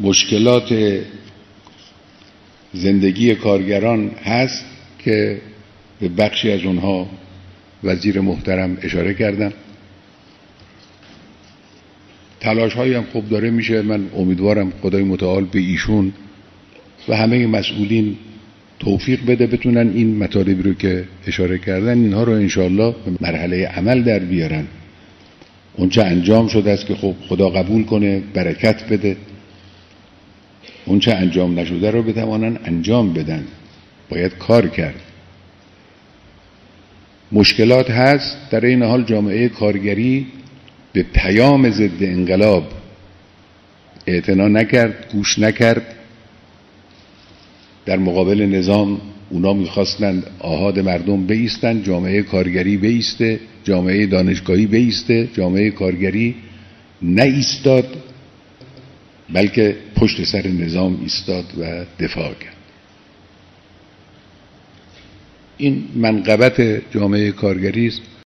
مشکلات زندگی کارگران هست که به بخشی از اونها وزیر محترم اشاره کردن. تلاش هایی هم خوب داره میشه. من امیدوارم خدای متعال به ایشون و همه مسئولین توفیق بده بتونن این مطالبی رو که اشاره کردن اینها رو انشالله به مرحله عمل در بیارن. اونچه انجام شده است که خب خدا قبول کنه، برکت بده. اونچه انجام نشده رو بتوانن انجام بدن. باید کار کرد. مشکلات هست. در این حال جامعه کارگری به پیام ضد انقلاب اعتنا نکرد، گوش نکرد. در مقابل نظام اونا میخواستند آحاد مردم بایستند، جامعه کارگری بایسته، جامعه دانشگاهی بایسته. جامعه کارگری نایستاد، بلکه پشت سر نظام ایستاد و دفاع کرد. این منقبت جامعه کارگری است.